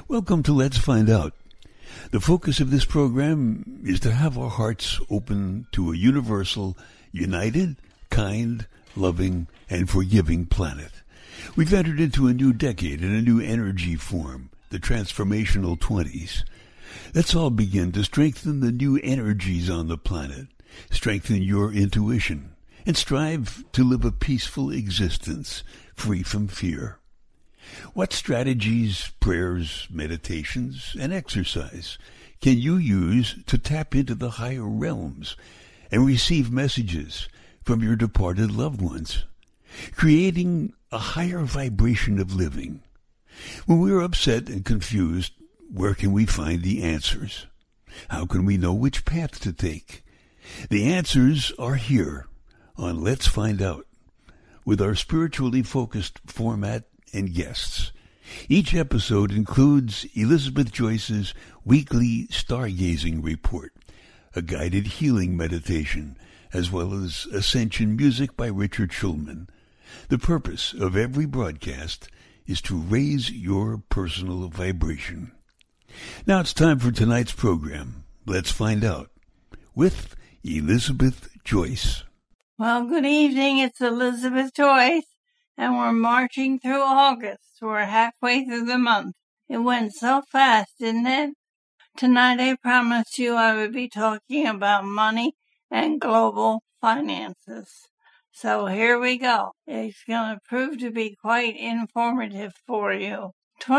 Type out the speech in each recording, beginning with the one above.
Welcome to Let's Find Out. The focus of this program is to have our hearts open to a universal, united, kind, loving, and forgiving planet. We've entered into a new decade and a new energy form, the transformational 20s. Let's all begin to strengthen the new energies on the planet, strengthen your intuition, and strive to live a peaceful existence free from fear. What strategies, prayers, meditations, and exercise can you use to tap into the higher realms and receive messages from your departed loved ones, creating a higher vibration of living? When we're upset and confused, where can we find the answers? How can we know which path to take? The answers are here on Let's Find Out, with our spiritually focused format and guests. Each episode includes Elizabeth Joyce's weekly stargazing report, a guided healing meditation, as well as ascension music by Richard Schulman. The purpose of every broadcast is to raise your personal vibration. Now it's time for tonight's program. Let's find out with Elizabeth Joyce. Well, good evening. It's Elizabeth Joyce. And we're marching through August. We're halfway through the month. It went so fast, didn't it? Tonight I promised you I would be talking about money and global finances. So here we go. It's going to prove to be quite informative for you.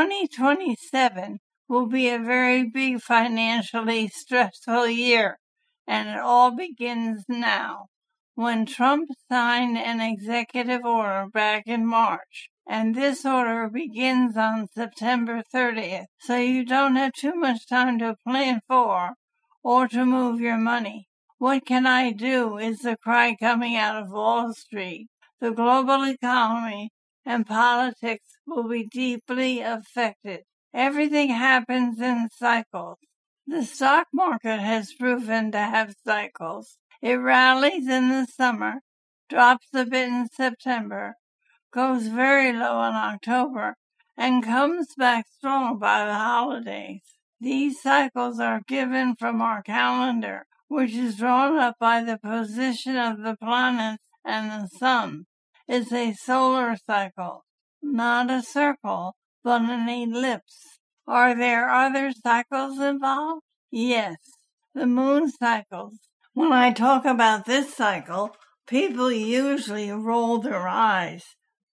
2027 will be a very big financially stressful year, and it all begins now. When Trump signed an executive order back in March, and this order begins on September 30th, so you don't have too much time to plan for or to move your money. What can I do is the cry coming out of Wall Street. The global economy and politics will be deeply affected. Everything happens in cycles. The stock market has proven to have cycles. It rallies in the summer, drops a bit in September, goes very low in October, and comes back strong by the holidays. These cycles are given from our calendar, which is drawn up by the position of the planets and the sun. It's a solar cycle, not a circle, but an ellipse. Are there other cycles involved? Yes, the moon cycles. When I talk about this cycle, people usually roll their eyes.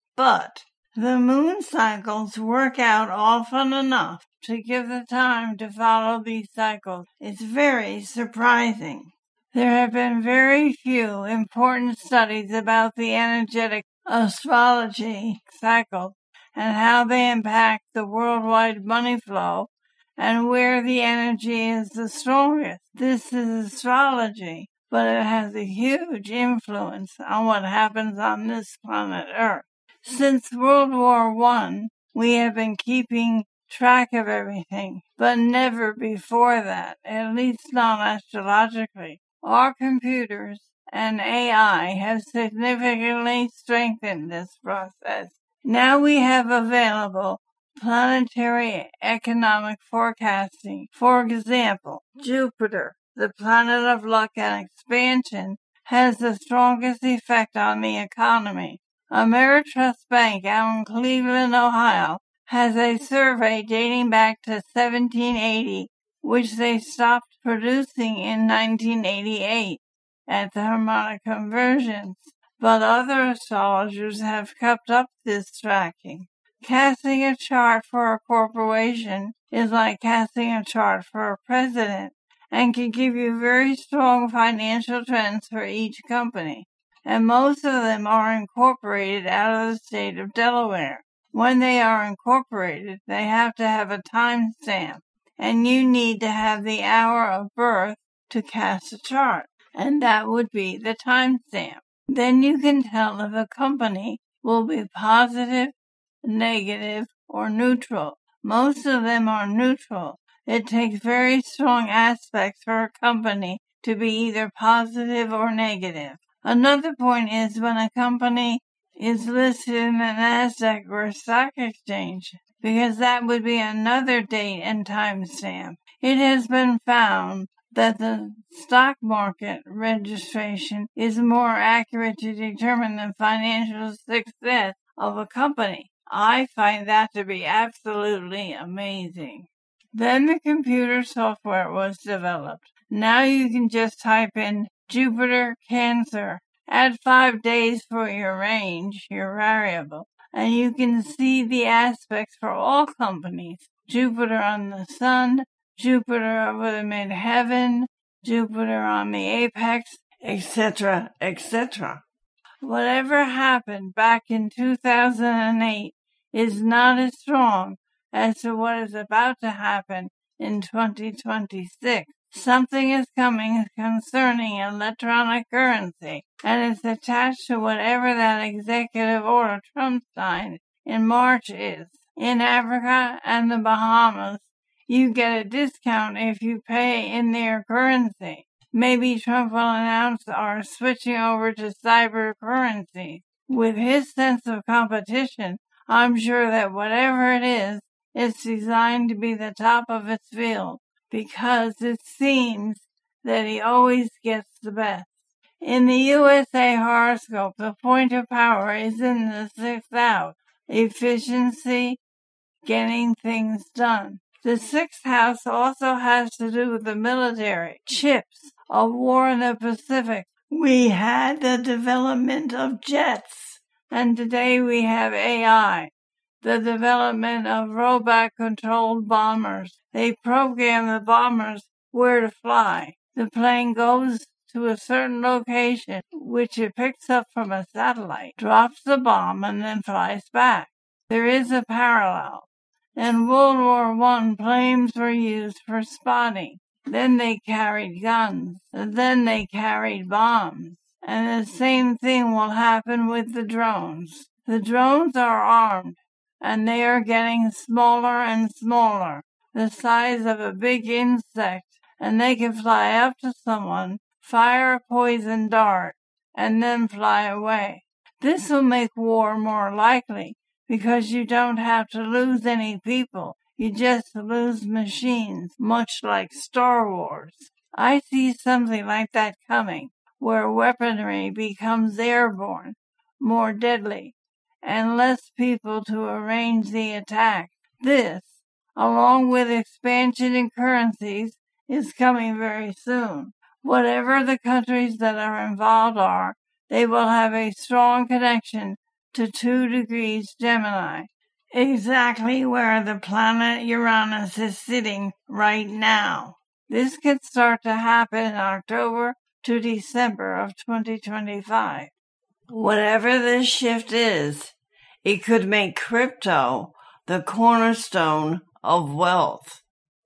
But the moon cycles work out often enough to give the time to follow these cycles. It's very surprising. There have been very few important studies about the energetic astrology cycles and how they impact the worldwide money flow and where the energy is the strongest. This is astrology, but it has a huge influence on what happens on this planet Earth. Since World War I, we have been keeping track of everything, but never before that, at least not astrologically. Our computers and AI have significantly strengthened this process. Now we have available planetary economic forecasting. For example, Jupiter, the planet of luck and expansion, has the strongest effect on the economy. Ameritrust Bank out in Cleveland, Ohio, has a survey dating back to 1780, which they stopped producing in 1988 at the harmonic conversions. But other astrologers have kept up this tracking. Casting a chart for a corporation is like casting a chart for a president and can give you very strong financial trends for each company. And most of them are incorporated out of the state of Delaware. When they are incorporated, they have to have a timestamp, and you need to have the hour of birth to cast a chart, and that would be the timestamp. Then you can tell if a company will be positive, negative, or neutral. Most of them are neutral. It takes very strong aspects for a company to be either positive or negative. Another point is when a company is listed in the NASDAQ or stock exchange, because that would be another date and timestamp. It has been found that the stock market registration is more accurate to determine the financial success of a company. I find that to be absolutely amazing. Then the computer software was developed. Now you can just type in Jupiter Cancer, add 5 days for your range, your variable, and you can see the aspects for all companies. Jupiter on the sun, Jupiter over the midheaven, Jupiter on the apex, etc., etc. Whatever happened back in 2008 is not as strong as to what is about to happen in 2026. Something is coming concerning electronic currency, and it's attached to whatever that executive order Trump signed in March is. In Africa and the Bahamas, you get a discount if you pay in their currency. Maybe Trump will announce our switching over to cyber currency. With his sense of competition, I'm sure that whatever it is, it's designed to be the top of its field, because it seems that he always gets the best. In the USA horoscope, the point of power is in the 6th house, efficiency, getting things done. The 6th house also has to do with the military, chips, a war in the Pacific. We had the development of jets, and today we have AI, the development of robot-controlled bombers. They program the bombers where to fly. The plane goes to a certain location, which it picks up from a satellite, drops the bomb, and then flies back. There is a parallel. In World War I, planes were used for spotting. Then they carried guns. Then they carried bombs. And the same thing will happen with the drones. The drones are armed, and they are getting smaller and smaller, the size of a big insect, and they can fly up to someone, fire a poison dart, and then fly away. This will make war more likely, because you don't have to lose any people. You just lose machines, much like Star Wars. I see something like that coming, where weaponry becomes airborne, more deadly, and less people to arrange the attack. This, along with expansion in currencies, is coming very soon. Whatever the countries that are involved are, they will have a strong connection to 2 degrees Gemini, exactly where the planet Uranus is sitting right now. This could start to happen in October to December of 2025. Whatever this shift is, it could make crypto the cornerstone of wealth.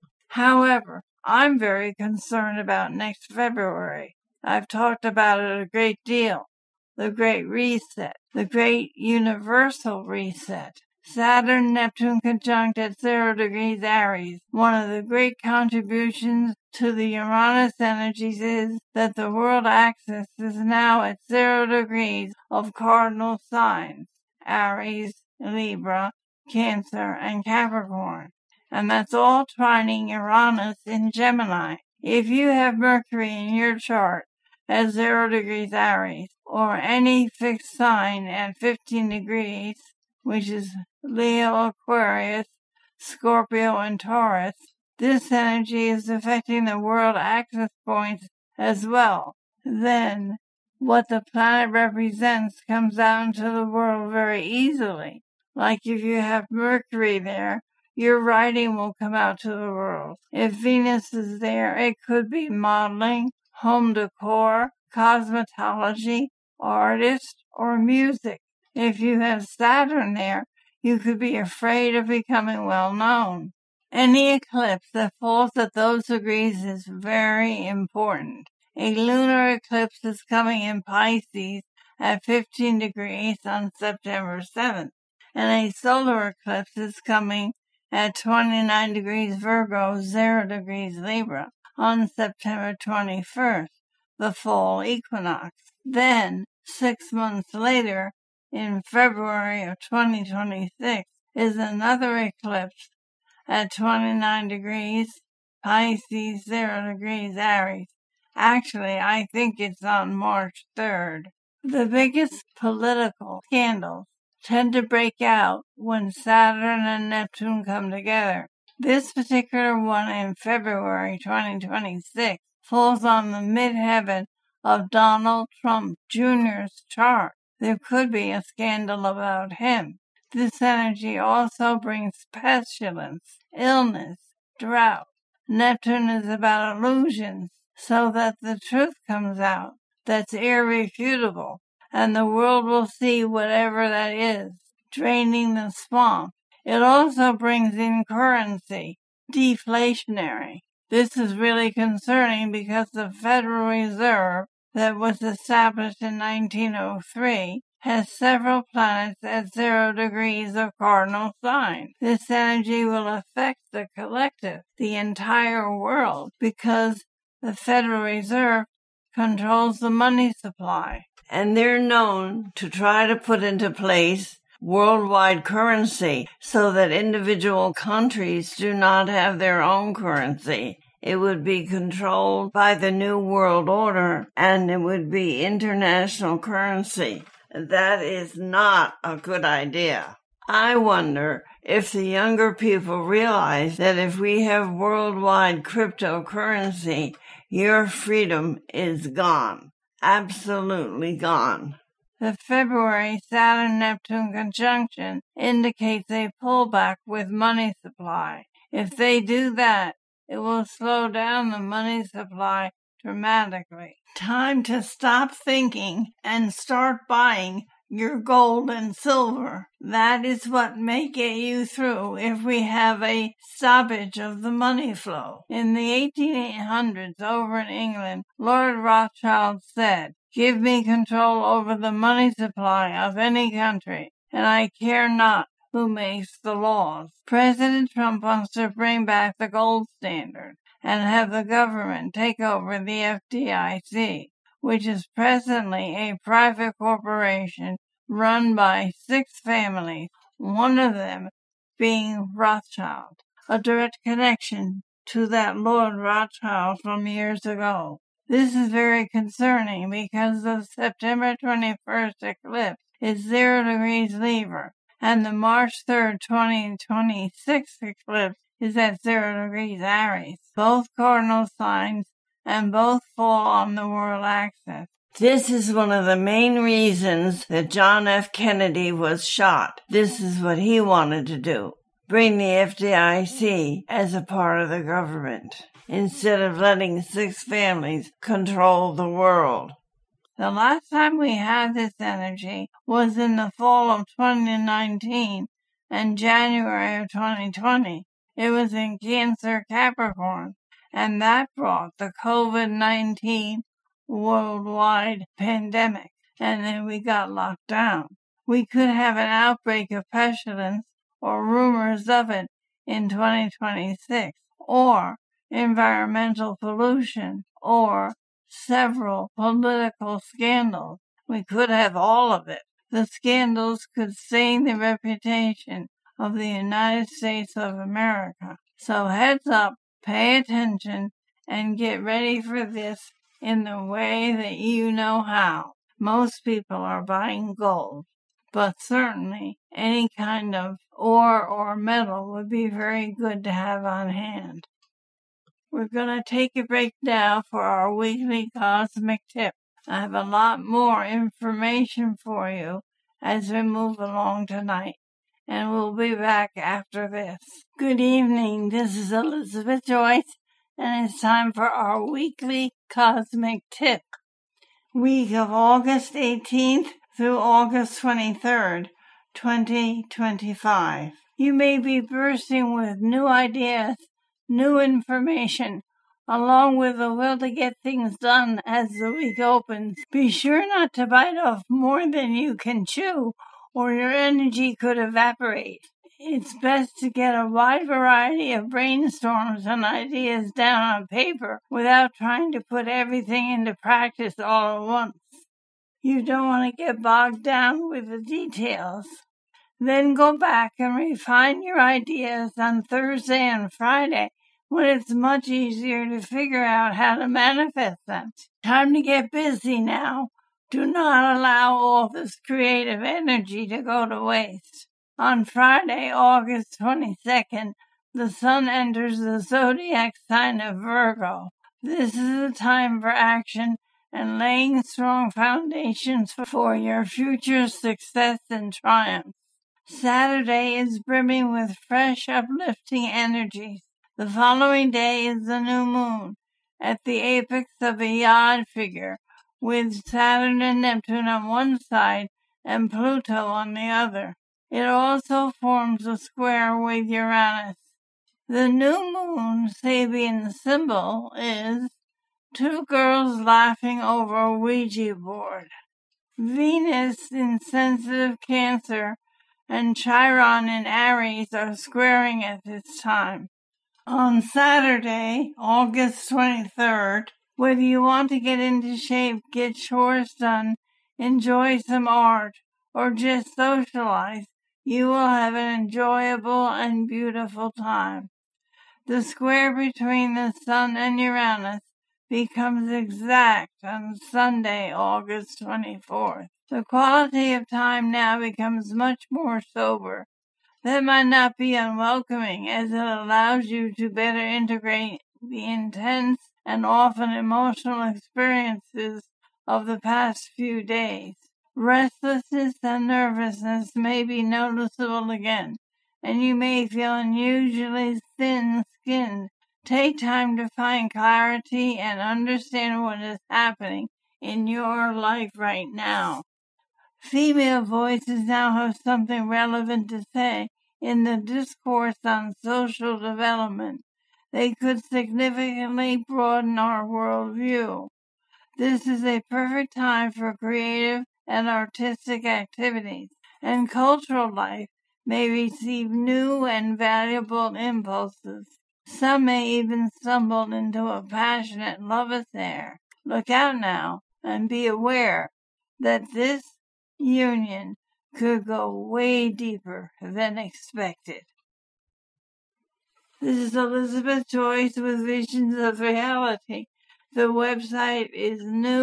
However, I'm very concerned about next February. I've talked about it a great deal. The Great Reset, the Great Universal Reset. Saturn-Neptune conjunct at 0 degrees Aries. One of the great contributions to the Uranus energies is that the world axis is now at 0 degrees of cardinal signs, Aries, Libra, Cancer, and Capricorn. And that's all trining Uranus in Gemini. If you have Mercury in your chart at 0 degrees Aries, or any fixed sign at 15 degrees, which is Leo, Aquarius, Scorpio, and Taurus, this energy is affecting the world axis points as well. Then, what the planet represents comes out into the world very easily. Like if you have Mercury there, your writing will come out to the world. If Venus is there, it could be modeling, home decor, cosmetology, artist, or music. If you have Saturn there, you could be afraid of becoming well known. Any eclipse that falls at those degrees is very important. A lunar eclipse is coming in Pisces at 15 degrees on September 7th, and a solar eclipse is coming at 29 degrees Virgo, 0 degrees Libra on September 21st, the fall equinox. Then, 6 months later, in February of 2026, is another eclipse at 29 degrees Pisces, 0 degrees Aries. Actually, I think it's on March 3rd. The biggest political scandals tend to break out when Saturn and Neptune come together. This particular one in February 2026 falls on the midheaven of Donald Trump Jr.'s chart. There could be a scandal about him. This energy also brings pestilence, illness, drought. Neptune is about illusions, so that the truth comes out. That's irrefutable, and the world will see whatever that is, draining the swamp. It also brings in currency, deflationary. This is really concerning because the Federal Reserve that was established in 1903 has several planets at 0 degrees of cardinal sign. This energy will affect the collective, the entire world, because the Federal Reserve controls the money supply. And they're known to try to put into place worldwide currency so that individual countries do not have their own currency. It would be controlled by the New World Order, and it would be international currency. That is not a good idea. I wonder if the younger people realize that if we have worldwide cryptocurrency, your freedom is gone. Absolutely gone. The February Saturn-Neptune conjunction indicates a pullback with money supply. If they do that, it will slow down the money supply dramatically. Time to stop thinking and start buying your gold and silver. That is what may get you through if we have a stoppage of the money flow. In the 1800s over in England, Lord Rothschild said, "Give me control over the money supply of any country, and I care not who makes the laws." President Trump wants to bring back the gold standard and have the government take over the FDIC, which is presently a private corporation run by 6 families, one of them being Rothschild, a direct connection to that Lord Rothschild from years ago. This is very concerning because the September 21st eclipse is 0 degrees Libra, and the March 3rd, 2026 eclipse is at 0 degrees Aries. Both cardinal signs and both fall on the world axis. This is one of the main reasons that John F. Kennedy was shot. This is what he wanted to do. Bring the FDIC as a part of the government, instead of letting 6 families control the world. The last time we had this energy was in the fall of 2019 and January of 2020. It was in Cancer Capricorn, and that brought the COVID-19 worldwide pandemic, and then we got locked down. We could have an outbreak of pestilence or rumors of it in 2026, or environmental pollution, or several political scandals. We could have all of it. The scandals could stain the reputation of the United States of America. So heads up, pay attention, and get ready for this in the way that you know how. Most people are buying gold, but certainly any kind of ore or metal would be very good to have on hand. We're going to take a break now for our weekly cosmic tip. I have a lot more information for you as we move along tonight, and we'll be back after this. Good evening, this is Elizabeth Joyce, and it's time for our weekly cosmic tip. Week of August 18th through August 23rd, 2025. You may be bursting with new ideas, new information, along with the will to get things done as the week opens. Be sure not to bite off more than you can chew, or your energy could evaporate. It's best to get a wide variety of brainstorms and ideas down on paper without trying to put everything into practice all at once. You don't want to get bogged down with the details. Then go back and refine your ideas on Thursday and Friday, when it's much easier to figure out how to manifest them. Time to get busy now. Do not allow all this creative energy to go to waste. On Friday, August 22nd, the sun enters the zodiac sign of Virgo. This is a time for action and laying strong foundations for your future success and triumph. Saturday is brimming with fresh, uplifting energies. The following day is the new moon, at the apex of a yod figure, with Saturn and Neptune on one side and Pluto on the other. It also forms a square with Uranus. The new moon Sabian symbol is two girls laughing over a Ouija board. Venus in sensitive Cancer and Chiron in Aries are squaring at this time. On Saturday, August 23rd, whether you want to get into shape, get chores done, enjoy some art, or just socialize, you will have an enjoyable and beautiful time. The square between the Sun and Uranus becomes exact on Sunday, August 24th. The quality of time now becomes much more sober. That might not be unwelcoming, as it allows you to better integrate the intense and often emotional experiences of the past few days. Restlessness and nervousness may be noticeable again, and you may feel unusually thin-skinned. Take time to find clarity and understand what is happening in your life right now. Female voices now have something relevant to say in the discourse on social development. They could significantly broaden our worldview. This is a perfect time for creative and artistic activities, and cultural life may receive new and valuable impulses. Some may even stumble into a passionate love affair. Look out now and be aware that this union could go way deeper than expected. This is Elizabeth Joyce with Visions of Reality. The website is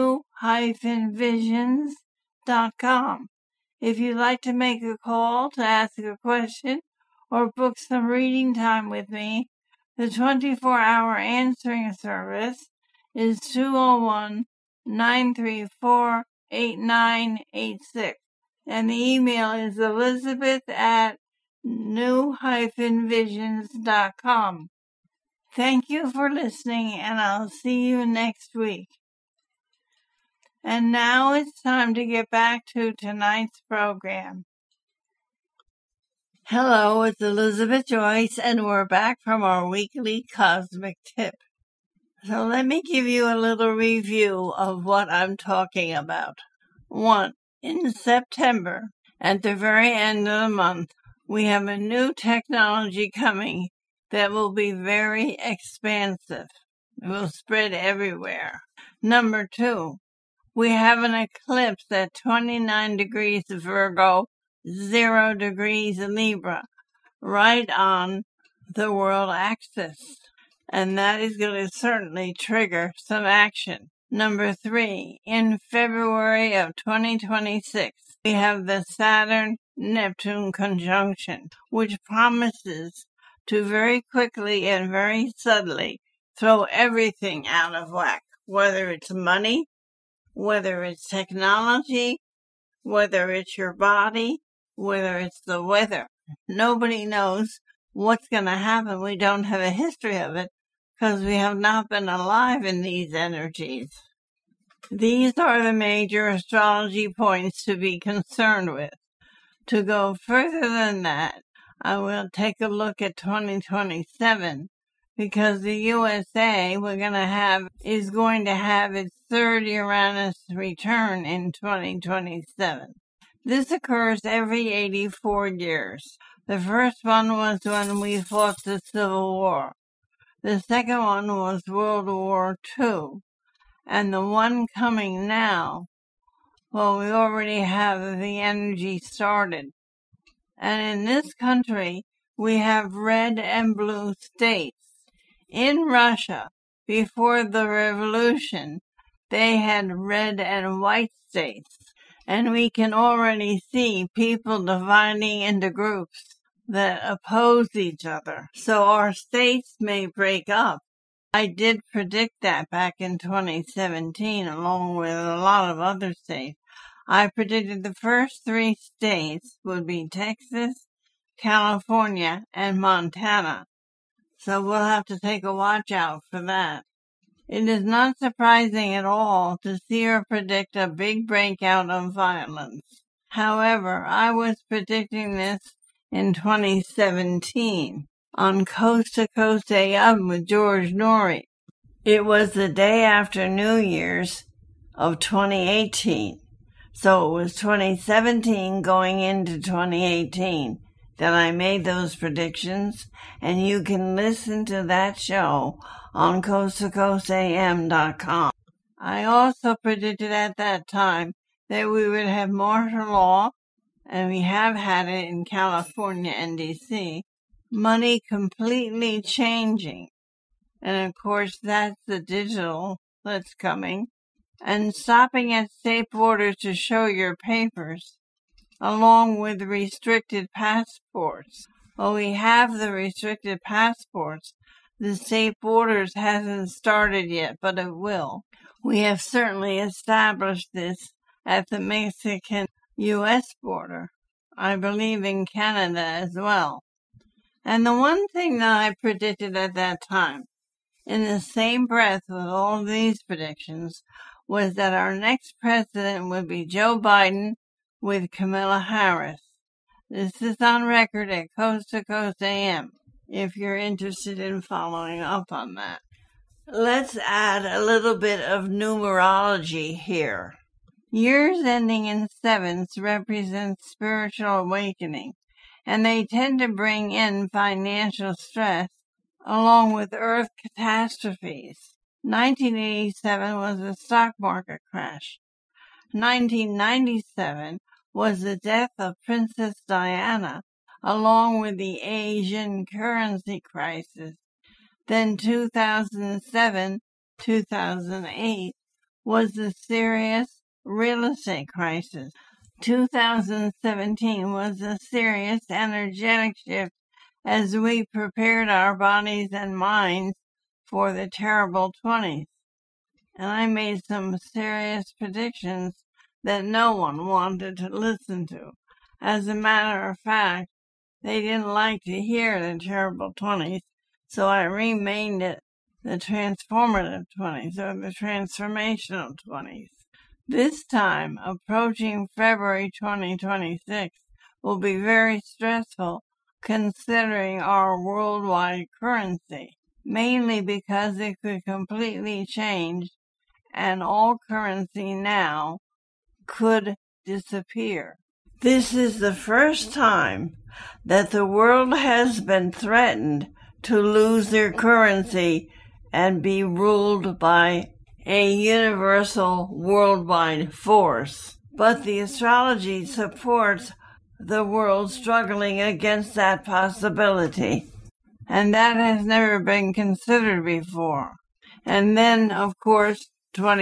new-visions.com. If you'd like to make a call to ask a question or book some reading time with me, the 24-hour answering service is 201-934-8986, and the email is elizabeth@new-visions.com. Thank you for listening, and I'll see you next week. And now it's time to get back to tonight's program. Hello, it's Elizabeth Joyce, and we're back from our weekly Cosmic Tip. So let me give you a little review of what I'm talking about. 1. In September, at the very end of the month, we have a new technology coming that will be very expansive. It will spread everywhere. Number 2, we have an eclipse at 29 degrees Virgo, 0 degrees Libra, right on the world axis. And that is going to certainly trigger some action. Number 3, in February of 2026, we have the Saturn-Neptune conjunction, which promises to very quickly and very subtly throw everything out of whack, whether it's money, whether it's technology, whether it's your body, whether it's the weather. Nobody knows what's going to happen. We don't have a history of it because we have not been alive in these energies. These are the major astrology points to be concerned with. To go further than that, I will take a look at 2027, because the USA is going to have its third Uranus return in 2027. This occurs every 84 years. The first one was when we fought the Civil War. The second one was World War II. And the one coming now, well, we already have the energy started. And in this country, we have red and blue states. In Russia, before the revolution, they had red and white states. And we can already see people dividing into groups that oppose each other. So our states may break up. I did predict that back in 2017, along with a lot of other states. I predicted the first 3 states would be Texas, California, and Montana. So we'll have to take a watch out for that. It is not surprising at all to see her predict a big breakout of violence. However, I was predicting this in 2017 on Coast to Coast AM with George Norrie. It was the day after New Year's of 2018. So it was 2017 going into 2018 that I made those predictions, and you can listen to that show on coasttocoastam.com. I also predicted at that time that we would have martial law, and we have had it in California and D.C., money completely changing. And of course, that's the digital that's coming. And stopping at state borders to show your papers, along with restricted passports. Well, we have the restricted passports. The state borders hasn't started yet, but it will. We have certainly established this at the Mexican-U.S. border. I believe in Canada as well. And the one thing that I predicted at that time, in the same breath with all these predictions, was that our next president would be Joe Biden with Kamala Harris. This is on record at Coast to Coast AM, if you're interested in following up on that. Let's add a little bit of numerology here. Years ending in 7s represent spiritual awakening, and they tend to bring in financial stress along with earth catastrophes. 1987 was a stock market crash. 1997 was the death of Princess Diana, along with the Asian currency crisis. Then 2007-2008 was the serious real estate crisis. 2017 was a serious energetic shift as we prepared our bodies and minds for the terrible 20s. And I made some serious predictions that no one wanted to listen to. As a matter of fact, they didn't like to hear the terrible 20s, so I renamed it the transformative 20s or the transformational 20s. This time, approaching February 2026, will be very stressful considering our worldwide currency, mainly because it could completely change and all currency now could disappear. This is the first time that the world has been threatened to lose their currency and be ruled by a universal worldwide force. But the astrology supports the world struggling against that possibility. And that has never been considered before. And then, of course,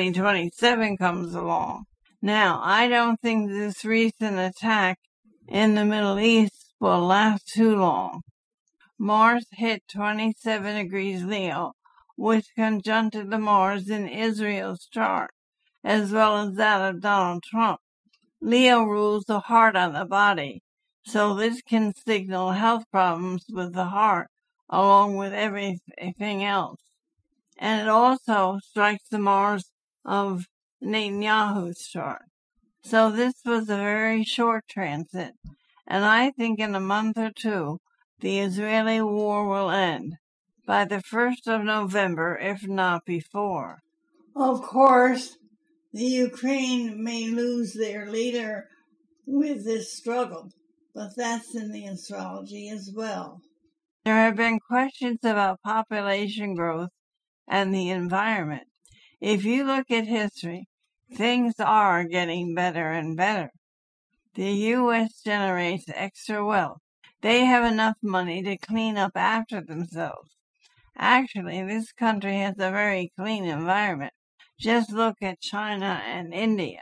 2027 comes along. Now, I don't think this recent attack in the Middle East will last too long. Mars hit 27 degrees Leo, which conjuncted the Mars in Israel's chart, as well as that of Donald Trump. Leo rules the heart of the body, so this can signal health problems with the heart, along with everything else. And it also strikes the Mars of Netanyahu's chart. So this was a very short transit, and I think in a month or two, the Israeli war will end, by the 1st of November, if not before. Of course, the Ukraine may lose their leader with this struggle, but that's in the astrology as well. There have been questions about population growth and the environment. If you look at history, things are getting better and better. The U.S. generates extra wealth. They have enough money to clean up after themselves. Actually, this country has a very clean environment. Just look at China and India.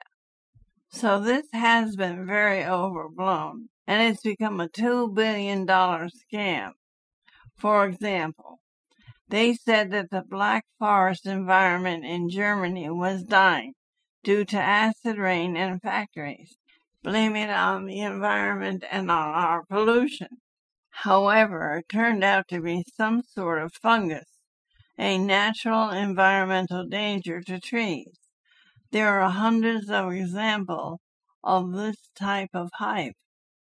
So this has been very overblown, and it's become a $2 billion scam. For example, they said that the Black Forest environment in Germany was dying due to acid rain and factories. Blame it on the environment and on our pollution. However, it turned out to be some sort of fungus, a natural environmental danger to trees. There are hundreds of examples of this type of hype.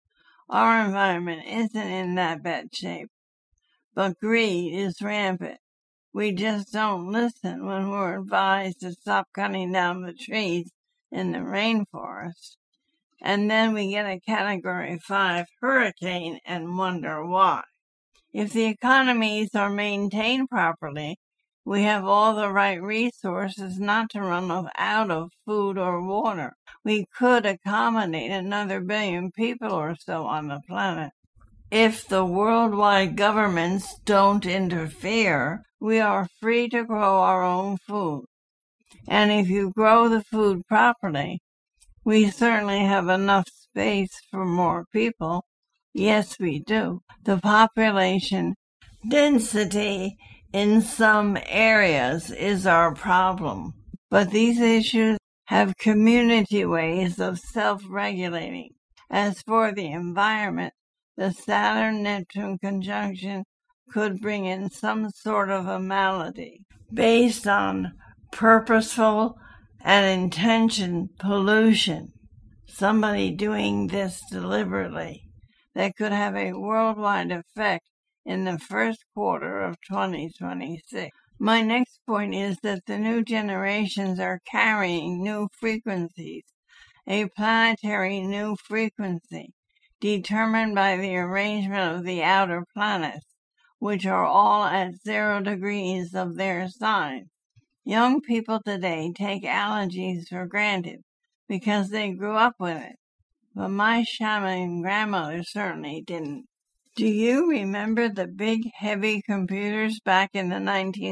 Our environment isn't in that bad shape, but greed is rampant. We just don't listen when we're advised to stop cutting down the trees in the rainforest. And then we get a Category 5 hurricane and wonder why. If the economies are maintained properly, we have all the right resources not to run out of food or water. We could accommodate another billion people or so on the planet. If the worldwide governments don't interfere, we are free to grow our own food. And if you grow the food properly, we certainly have enough space for more people. Yes, we do. The population density in some areas is our problem. But these issues have community ways of self-regulating. As for the environment, the Saturn-Neptune conjunction could bring in some sort of a malady based on purposeful and intention pollution. Somebody doing this deliberately that could have a worldwide effect in the first quarter of 2026. My next point is that the new generations are carrying new frequencies, a planetary new frequency, determined by the arrangement of the outer planets, which are all at 0 degrees of their sign. Young people today take allergies for granted because they grew up with it, but my shaman grandmother certainly didn't. Do you remember the big, heavy computers back in the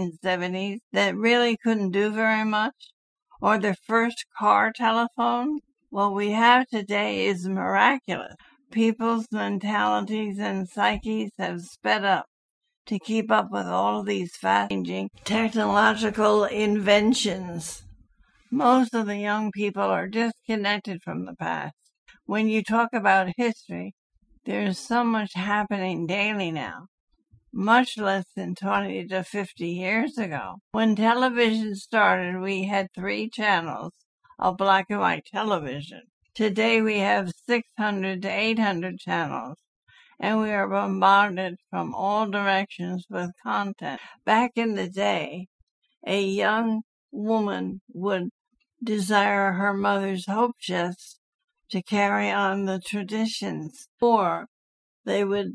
1970s that really couldn't do very much? Or the first car telephone? What we have today is miraculous. People's mentalities and psyches have sped up to keep up with all of these fast-changing technological inventions. Most of the young people are disconnected from the past. When you talk about history, there's so much happening daily now, much less than 20 to 50 years ago. When television started, we had 3 channels of black and white television. Today we have 600 to 800 channels, and we are bombarded from all directions with content. Back in the day, a young woman would desire her mother's hope chest to carry on the traditions, or they would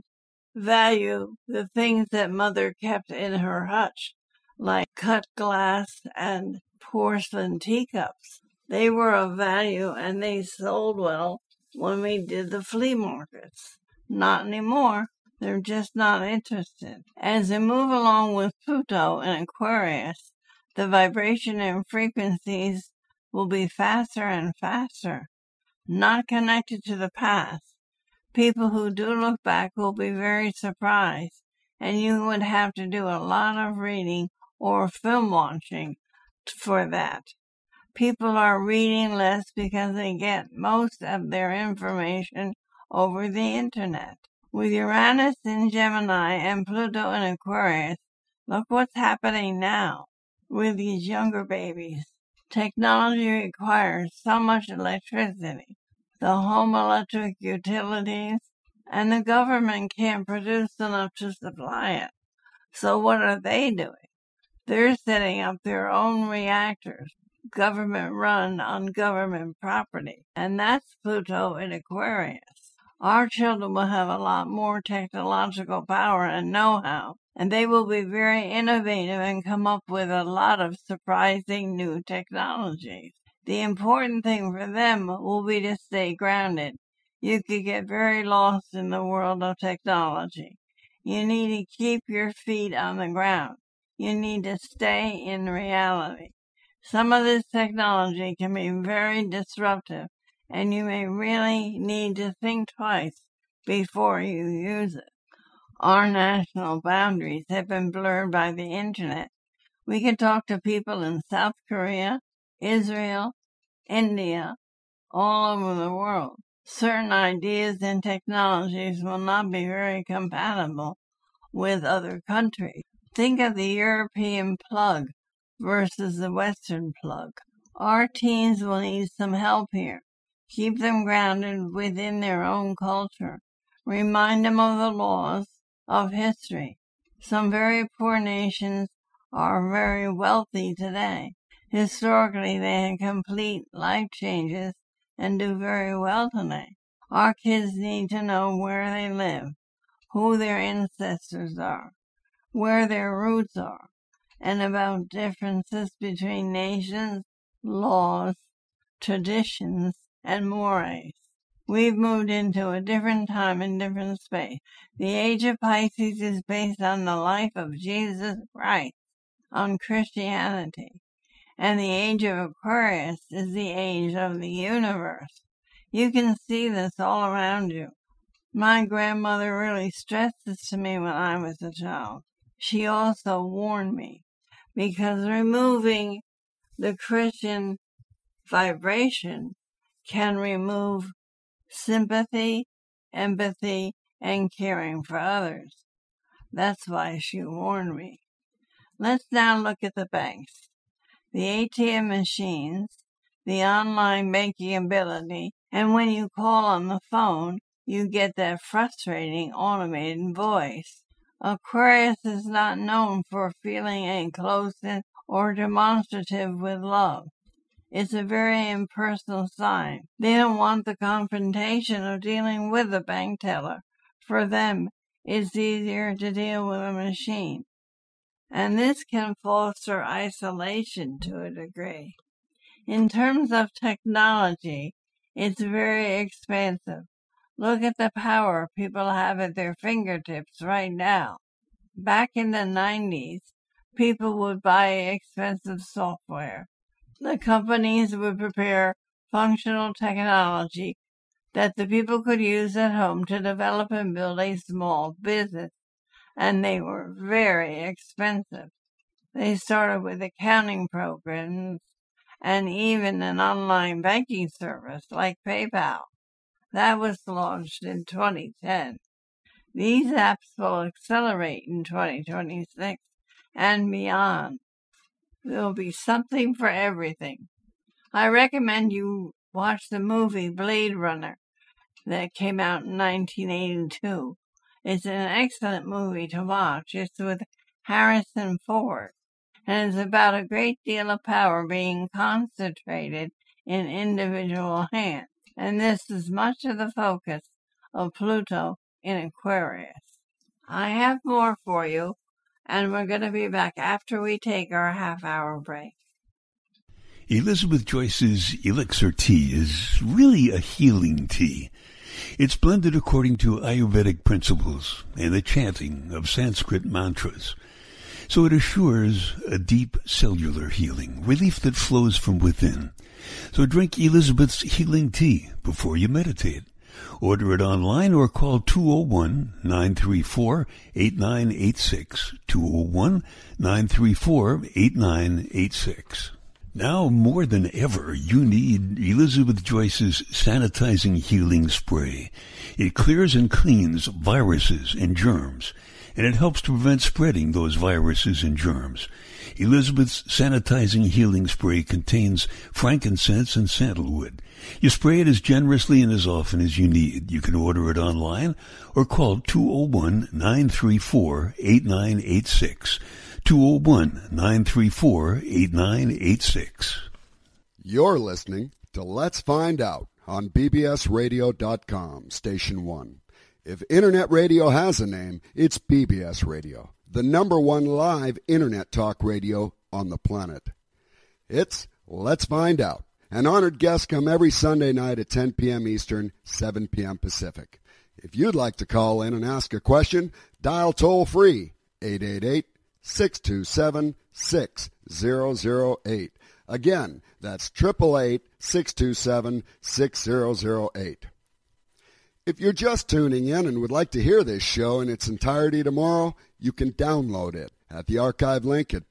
value the things that mother kept in her hutch, like cut glass and porcelain teacups. They were of value and they sold well when we did the flea markets. Not anymore. They're just not interested. As we move along with Pluto in Aquarius, the vibration and frequencies will be faster and faster, not connected to the past. People who do look back will be very surprised, and you would have to do a lot of reading or film watching for that. People are reading less because they get most of their information over the internet. With Uranus in Gemini and Pluto in Aquarius, look what's happening now with these younger babies. Technology requires so much electricity. The home electric utilities and the government can't produce enough to supply it. So what are they doing? They're setting up their own reactors, government run on government property. And that's Pluto in Aquarius. Our children will have a lot more technological power and know-how, and they will be very innovative and come up with a lot of surprising new technologies. The important thing for them will be to stay grounded You could get very lost in the world of technology. You need to keep your feet on the ground. You need to stay in reality. Some of this technology can be very disruptive, and you may really need to think twice before you use it. Our national boundaries have been blurred by the internet. We can talk to people in South Korea, Israel, India, all over the world. Certain ideas and technologies will not be very compatible with other countries. Think of the European plug versus the Western plug. Our teens will need some help here. Keep them grounded within their own culture. Remind them of the laws of history. Some very poor nations are very wealthy today. Historically, they had complete life changes and do very well today. Our kids need to know where they live, who their ancestors are, where their roots are, and about differences between nations, laws, traditions, and mores. We've moved into a different time and different space. The age of Pisces is based on the life of Jesus Christ, on Christianity. And the age of Aquarius is the age of the universe. You can see this all around you. My grandmother really stressed this to me when I was a child. She also warned me, because removing the Christian vibration can remove sympathy, empathy, and caring for others. That's why she warned me. Let's now look at the banks. The ATM machines, the online banking ability, and when you call on the phone, you get that frustrating automated voice. Aquarius is not known for feeling a closeness or demonstrative with love. It's a very impersonal sign. They don't want the confrontation of dealing with the bank teller. For them, it's easier to deal with a machine. And this can foster isolation to a degree. In terms of technology, it's very expensive. Look at the power people have at their fingertips right now. Back in the 90s, people would buy expensive software. The companies would prepare functional technology that the people could use at home to develop and build a small business, and they were very expensive. They started with accounting programs and even an online banking service like PayPal. That was launched in 2010. These apps will accelerate in 2026 and beyond. There will be something for everything. I recommend you watch the movie Blade Runner that came out in 1982. It's an excellent movie to watch. It's with Harrison Ford, and it's about a great deal of power being concentrated in individual hands. And this is much of the focus of Pluto in Aquarius. I have more for you, and we're going to be back after we take our half-hour break. Elizabeth Joyce's Elixir Tea is really a healing tea. It's blended according to Ayurvedic principles and the chanting of Sanskrit mantras. So it assures a deep cellular healing, relief that flows from within. So drink Elizabeth's healing tea before you meditate. Order it online or call 201-934-8986, 201-934-8986. Now more than ever, you need Elizabeth Joyce's Sanitizing Healing Spray. It clears and cleans viruses and germs, and it helps to prevent spreading those viruses and germs. Elizabeth's Sanitizing Healing Spray contains frankincense and sandalwood. You spray it as generously and as often as you need. You can order it online or call 201-934-8986. 201-934-8986. You're listening to Let's Find Out on bbsradio.com, Station 1. If Internet radio has a name, it's BBS Radio, the #1 live Internet talk radio on the planet. It's Let's Find Out. An honored guest come every Sunday night at 10 p.m. Eastern, 7 p.m. Pacific. If you'd like to call in and ask a question, dial toll-free 888-627-6008. Again, that's 888-627-6008. If you're just tuning in and would like to hear this show in its entirety tomorrow, you can download it at the archive link at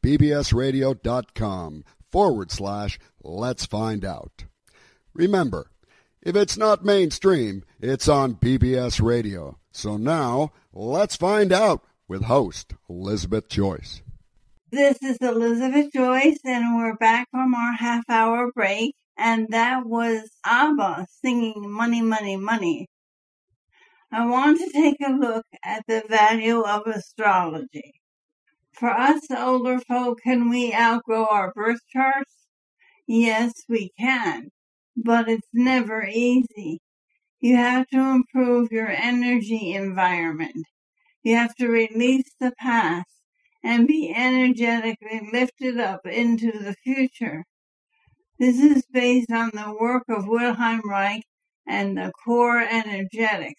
bbsradio.com/Let's Find Out. Remember, if it's not mainstream, it's on BBS Radio. So now, let's find out with host Elizabeth Joyce. This is Elizabeth Joyce, and we're back from our half-hour break, and that was ABBA singing Money, Money, Money. I want to take a look at the value of astrology. For us older folk, can we outgrow our birth charts? Yes, we can, but it's never easy. You have to improve your energy environment. You have to release the past and be energetically lifted up into the future. This is based on the work of Wilhelm Reich and the core energetics.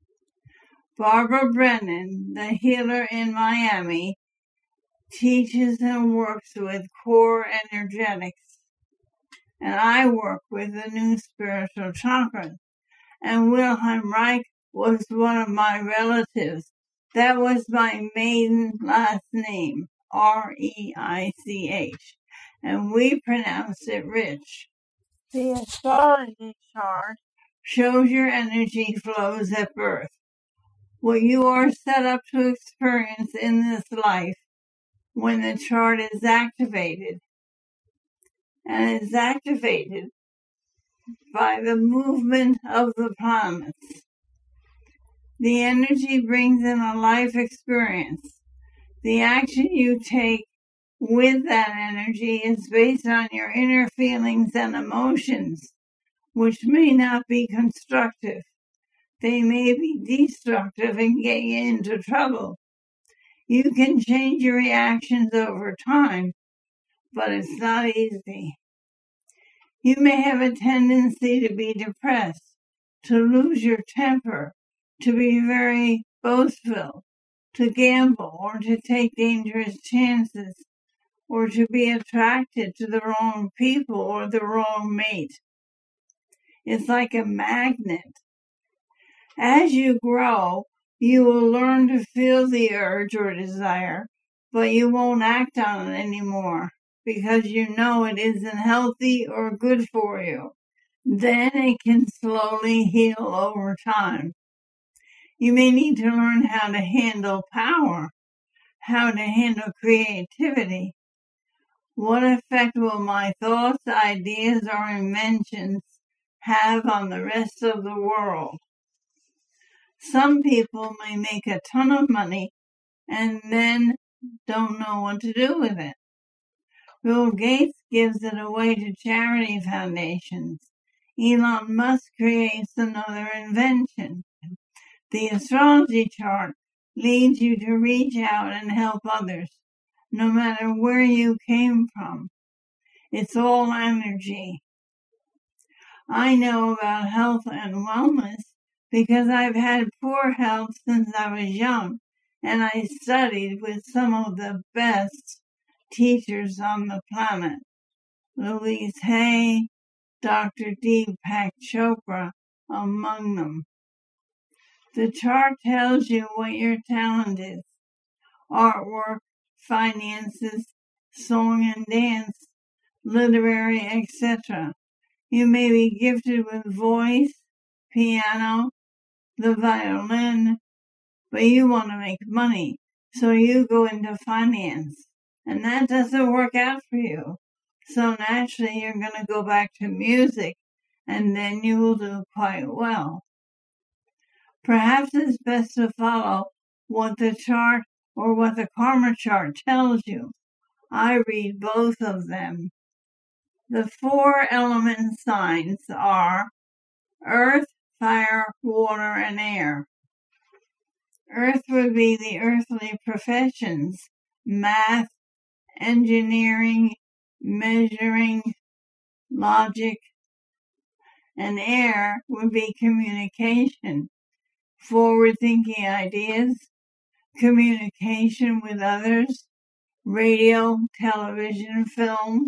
Barbara Brennan, the healer in Miami, teaches and works with core energetics. And I work with the new spiritual chakras. And Wilhelm Reich was one of my relatives. That was my maiden last name, R-E-I-C-H. And we pronounce it Rich. The astrology chart shows your energy flows at birth. What you are set up to experience in this life when the chart is activated. And it's activated by the movement of the planets. The energy brings in a life experience. The action you take with that energy is based on your inner feelings and emotions, which may not be constructive. They may be destructive and get you into trouble. You can change your reactions over time, but it's not easy. You may have a tendency to be depressed, to lose your temper, to be very boastful, to gamble or to take dangerous chances, or to be attracted to the wrong people or the wrong mate. It's like a magnet. As you grow, you will learn to feel the urge or desire, but you won't act on it anymore because you know it isn't healthy or good for you. Then it can slowly heal over time. You may need to learn how to handle power, how to handle creativity. What effect will my thoughts, ideas, or inventions have on the rest of the world? Some people may make a ton of money and then don't know what to do with it. Bill Gates gives it away to charity foundations. Elon Musk creates another invention. The astrology chart leads you to reach out and help others, no matter where you came from. It's all energy. I know about health and wellness because I've had poor health since I was young, and I studied with some of the best teachers on the planet. Louise Hay, Dr. Deepak Chopra, among them. The chart tells you what your talent is: artwork, finances, song and dance, literary, etc. You may be gifted with voice, piano, the violin, but you want to make money, so you go into finance, and that doesn't work out for you. So naturally, you're going to go back to music, and then you will do quite well. Perhaps it's best to follow what the chart or what the karma chart tells you. I read both of them. The 4 element signs are earth, fire, water, and air. Earth would be the earthly professions: math, engineering, measuring, logic, and air would be communication, forward-thinking ideas, communication with others, radio, television, film.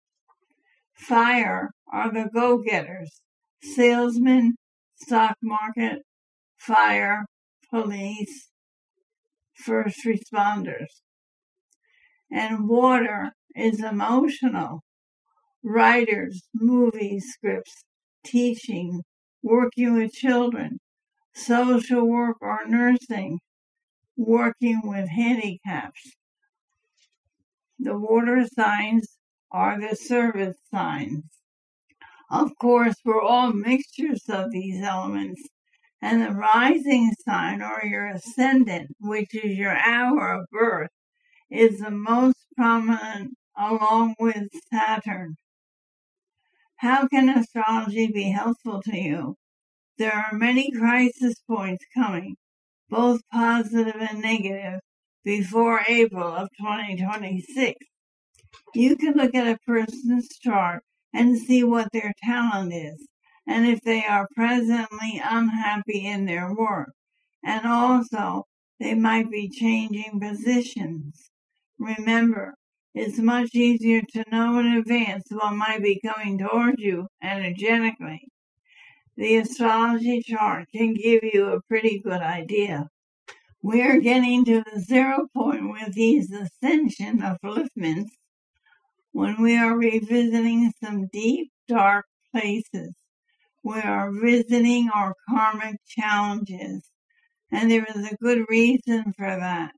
Fire are the go-getters, salesmen, stock market, fire, police, first responders. And water is emotional, writers, movie scripts, teaching, working with children, social work or nursing, working with handicaps. The water signs are the service signs. Of course, we're all mixtures of these elements, and the rising sign, or your ascendant, which is your hour of birth, is the most prominent along with Saturn. How can astrology be helpful to you? There are many crisis points coming, both positive and negative, before April of 2026. You can look at a person's chart and see what their talent is, and if they are presently unhappy in their work. And also, they might be changing positions. Remember, it's much easier to know in advance what might be coming towards you energetically. The astrology chart can give you a pretty good idea. We are getting to the 0 point with these ascension upliftments when we are revisiting some deep, dark places. We are visiting our karmic challenges, and there is a good reason for that.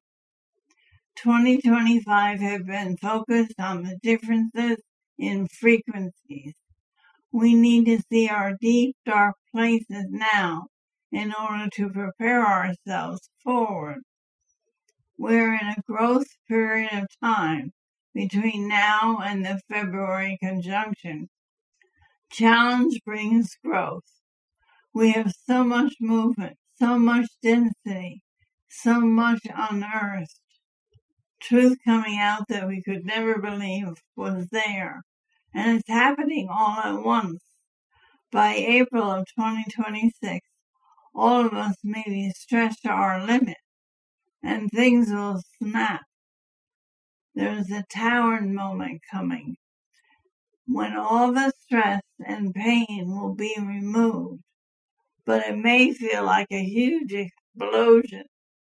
2025 have been focused on the differences in frequencies. We need to see our deep, dark places now in order to prepare ourselves forward. We're in a growth period of time between now and the February conjunction. Challenge brings growth. We have so much movement, so much density, so much unearthed. Truth coming out that we could never believe was there. And it's happening all at once. By April of 2026, all of us may be stretched to our limit, and things will snap. There's a tower moment coming, when all the stress and pain will be removed, but it may feel like a huge explosion.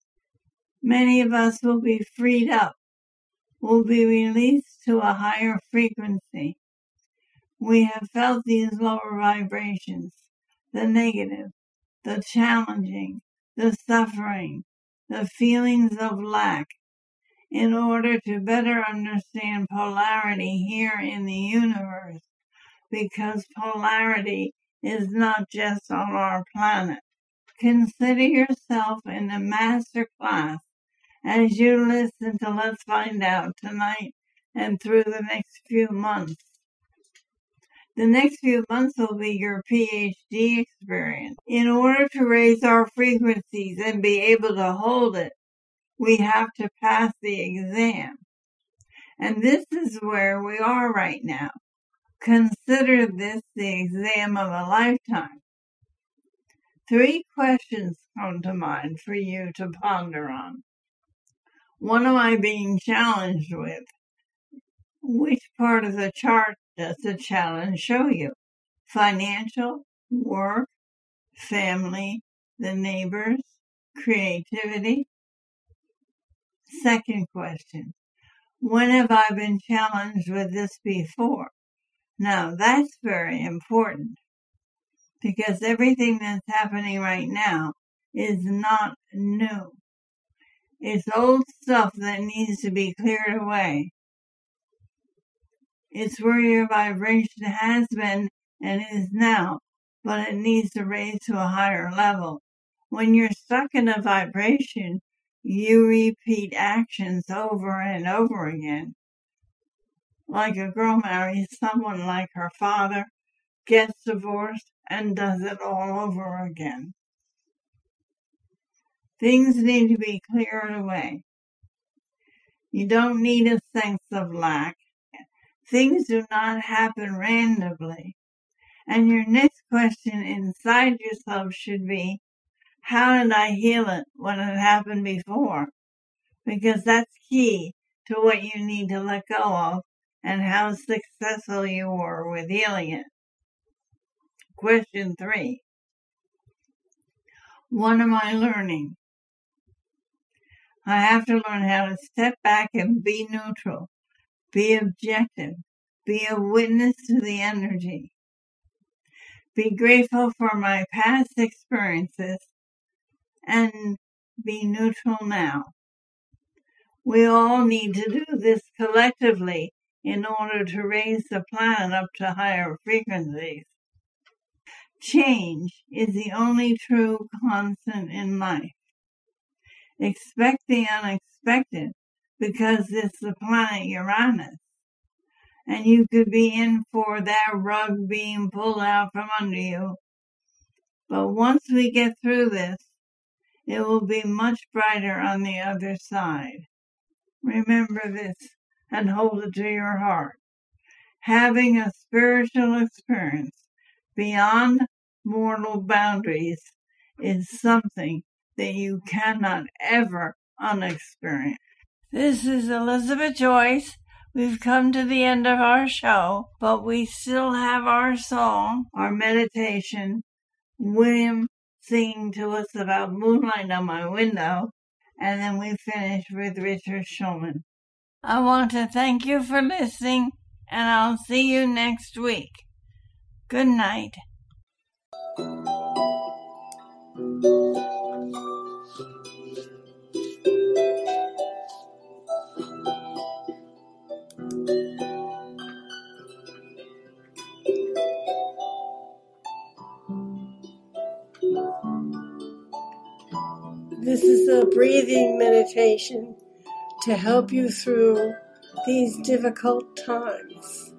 Many of us will be freed up, will be released to a higher frequency. We have felt these lower vibrations, the negative, the challenging, the suffering, the feelings of lack, in order to better understand polarity here in the universe, because polarity is not just on our planet. Consider yourself in the master class as you listen to Let's Find Out tonight and through the next few months. The next few months will be your PhD experience. In order to raise our frequencies and be able to hold it, we have to pass the exam. And this is where we are right now. Consider this the exam of a lifetime. 3 questions come to mind for you to ponder on. What am I being challenged with? Which part of the chart does the challenge show you? Financial, work, family, the neighbors, creativity? Second question. When have I been challenged with this before? Now, that's very important, because everything that's happening right now is not new. It's old stuff that needs to be cleared away. It's where your vibration has been and is now, but it needs to raise to a higher level. When you're stuck in a vibration, you repeat actions over and over again. Like a girl marries someone like her father, gets divorced, and does it all over again. Things need to be cleared away. You don't need a sense of lack. Things do not happen randomly. And your next question inside yourself should be, how did I heal it when it happened before? Because that's key to what you need to let go of and how successful you were with healing it. Question 3. What am I learning? I have to learn how to step back and be neutral, be objective, be a witness to the energy. Be grateful for my past experiences and be neutral now. We all need to do this collectively in order to raise the planet up to higher frequencies. Change is the only true constant in life. Expect the unexpected because it's the planet Uranus. And you could be in for that rug being pulled out from under you. But once we get through this, it will be much brighter on the other side. Remember this and hold it to your heart. Having a spiritual experience beyond mortal boundaries is something that you cannot ever unexperience. This is Elizabeth Joyce. We've come to the end of our show, but we still have our song, our meditation, William singing to us about moonlight on my window, and then we finish with Richard Shulman. I want to thank you for listening, and I'll see you next week. Good night. This is a breathing meditation to help you through these difficult times.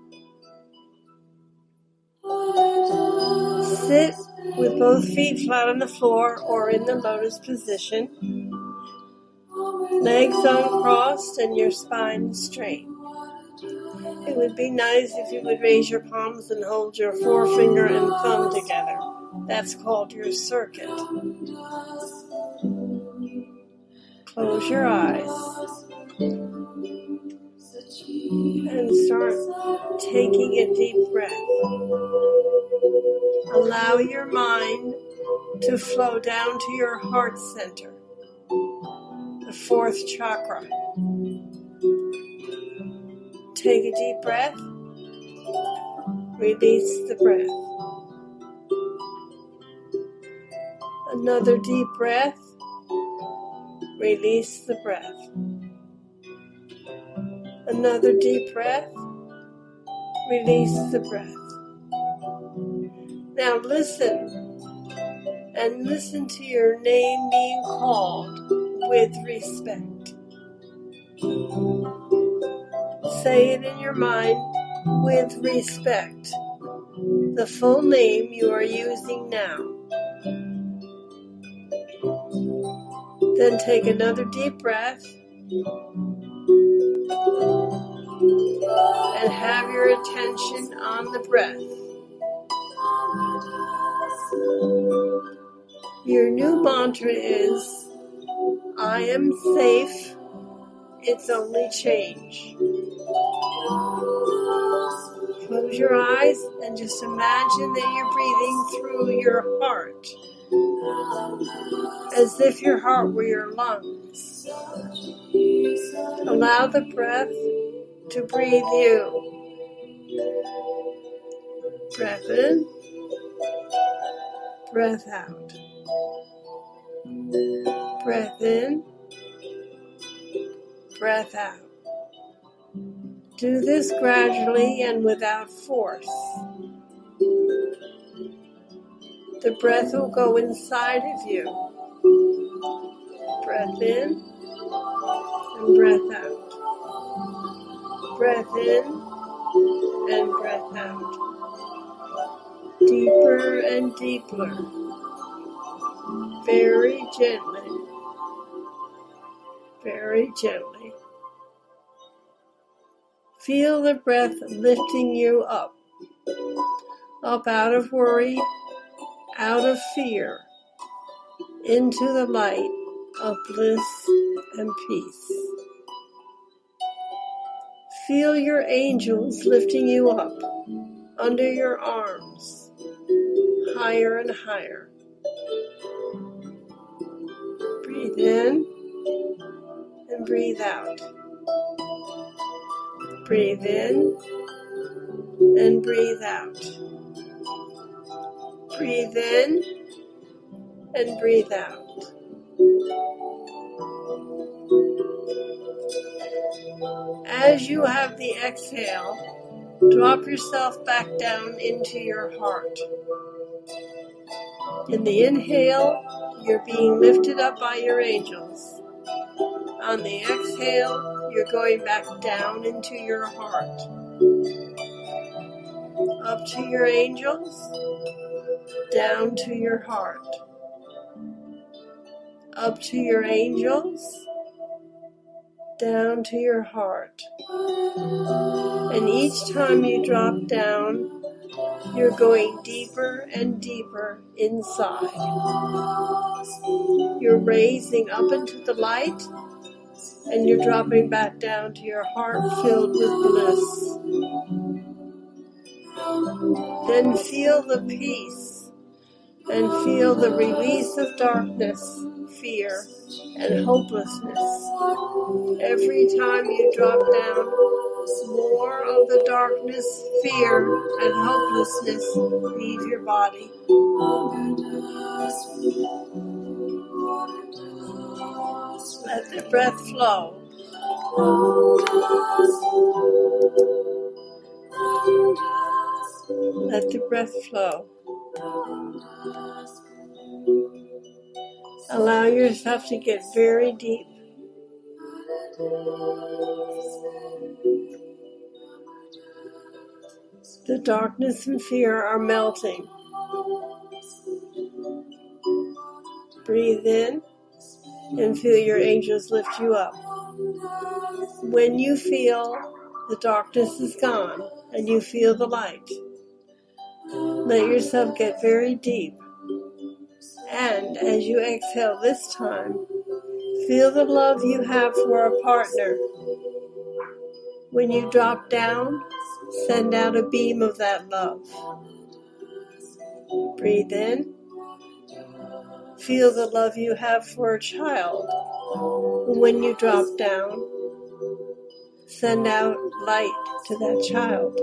Sit with both feet flat on the floor or in the lotus position, legs uncrossed and your spine straight. It would be nice if you would raise your palms and hold your forefinger and thumb together. That's called your circuit. Close your eyes and start taking a deep breath. Allow your mind to flow down to your heart center, the fourth chakra. Take a deep breath. Release the breath. Another deep breath. Release the breath. Another deep breath. Release the breath. Now listen, and listen to your name being called with respect. Say it in your mind with respect, the full name you are using now. Then take another deep breath and have your attention on the breath. Your new mantra is, I am safe, it's only change. Close your eyes and just imagine that you're breathing through your heart, as if your heart were your lungs. Allow the breath to breathe you. Breath in, breath out. Breath in, breath out. Do this gradually and without force. The breath will go inside of you. Breath in and breath out. Breath in and breath out. Deeper and deeper. Very gently. Very gently. Feel the breath lifting you up out of worry, out of fear, into the light of bliss and peace. Feel your angels lifting you up under your arms, higher and higher. Breathe in and breathe out. Breathe in and breathe out. Breathe in and breathe out. As you have the exhale, drop yourself back down into your heart. In the inhale, you're being lifted up by your angels. On the exhale, you're going back down into your heart. Up to your angels, down to your heart. Up to your angels, down to your heart. And each time you drop down, you're going deeper and deeper inside. You're raising up into the light, and you're dropping back down to your heart filled with bliss. Then feel the peace and feel the release of darkness, fear, and hopelessness. Every time you drop down, more of the darkness, fear, and hopelessness leave your body. Let the breath flow. Let the breath flow. Allow yourself to get very deep. The darkness and fear are melting. Breathe in and feel your angels lift you up. When you feel the darkness is gone and you feel the light, let yourself get very deep. And as you exhale this time, feel the love you have for a partner. When you drop down, send out a beam of that love. Breathe in. Feel the love you have for a child. And when you drop down, send out light to that child.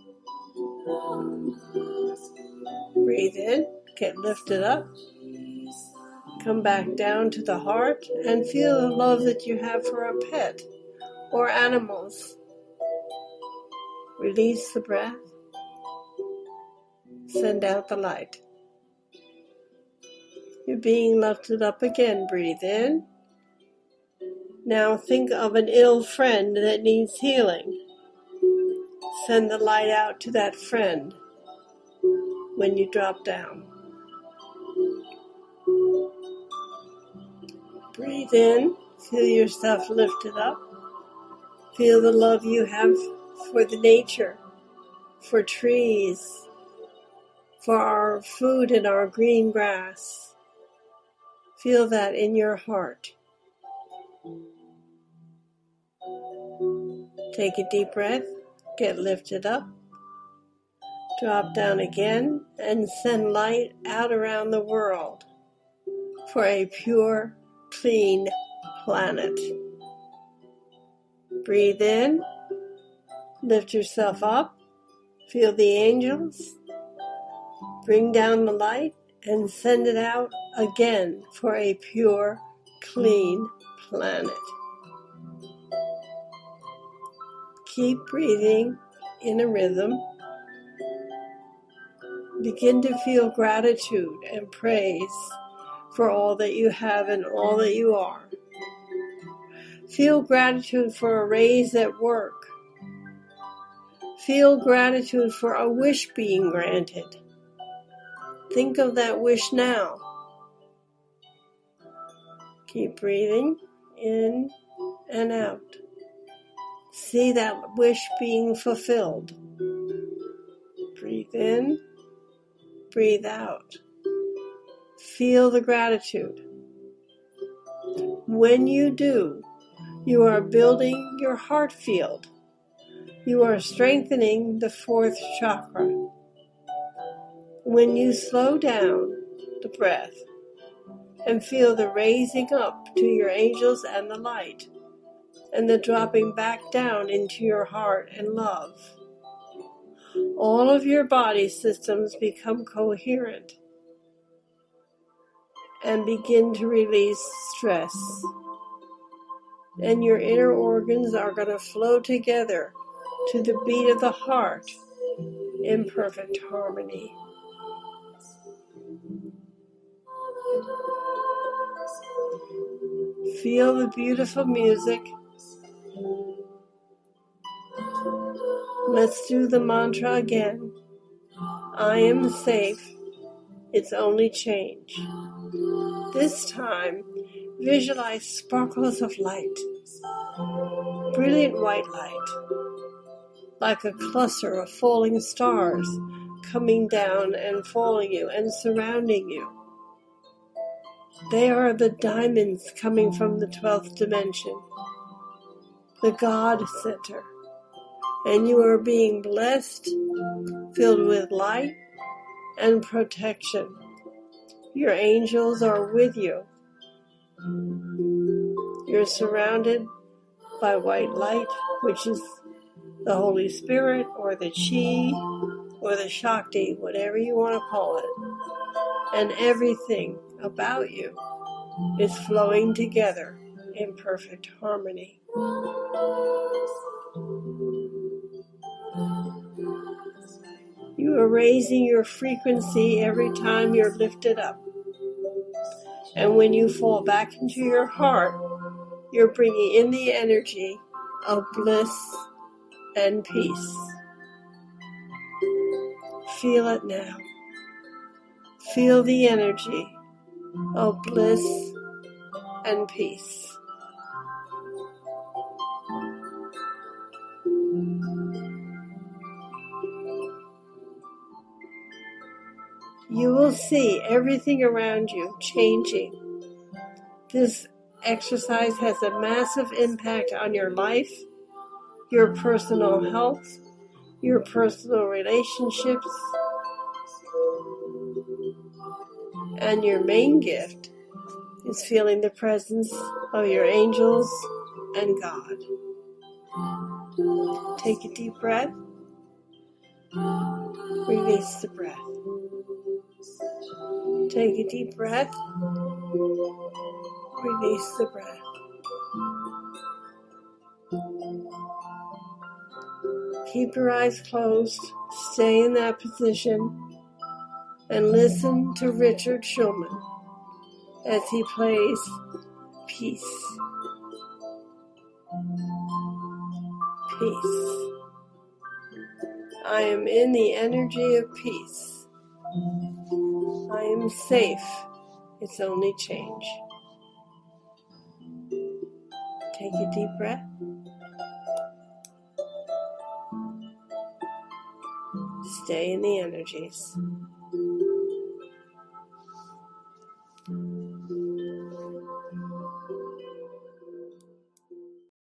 Breathe in, get lifted up. Come back down to the heart and feel the love that you have for a pet or animals. Release the breath. Send out the light. You're being lifted up again. Breathe in. Now think of an ill friend that needs healing. Send the light out to that friend when you drop down. Breathe in. Feel yourself lifted up. Feel the love you have for the nature, for trees, for our food and our green grass. Feel that in your heart. Take a deep breath, get lifted up, drop down again, and send light out around the world for a pure, clean planet. Breathe in, lift yourself up, feel the angels, bring down the light, and send it out again for a pure, clean planet. Keep breathing in a rhythm. Begin to feel gratitude and praise for all that you have and all that you are. Feel gratitude for a raise at work. Feel gratitude for a wish being granted. Think of that wish now. Keep breathing in and out. See that wish being fulfilled. Breathe in, breathe out. Feel the gratitude. When you do, you are building your heart field. You are strengthening the fourth chakra. When you slow down the breath and feel the raising up to your angels and the light, and the dropping back down into your heart and love, all of your body systems become coherent and begin to release stress. And your inner organs are going to flow together to the beat of the heart in perfect harmony. Feel the beautiful music. Let's do the mantra again. I am safe. It's only change. This time, visualize sparkles of light, brilliant white light, like a cluster of falling stars coming down and following you and surrounding you. They are the diamonds coming from the 12th dimension, the God Center, and you are being blessed, filled with light and protection. Your angels are with you. You're surrounded by white light, which is the Holy Spirit or the Chi or the Shakti, whatever you want to call it. And everything about you is flowing together in perfect harmony. You are raising your frequency every time you're lifted up. And when you fall back into your heart, you're bringing in the energy of bliss and peace. Feel it now. Feel the energy of bliss and peace. You will see everything around you changing. This exercise has a massive impact on your life, your personal health, your personal relationships, and your main gift is feeling the presence of your angels and God. Take a deep breath. Release the breath. Take a deep breath. Release the breath. Keep your eyes closed. Stay in that position and listen to Richard Shulman as he plays Peace. Peace. I am in the energy of peace. I am safe. It's only change. Take a deep breath. Stay in the energies.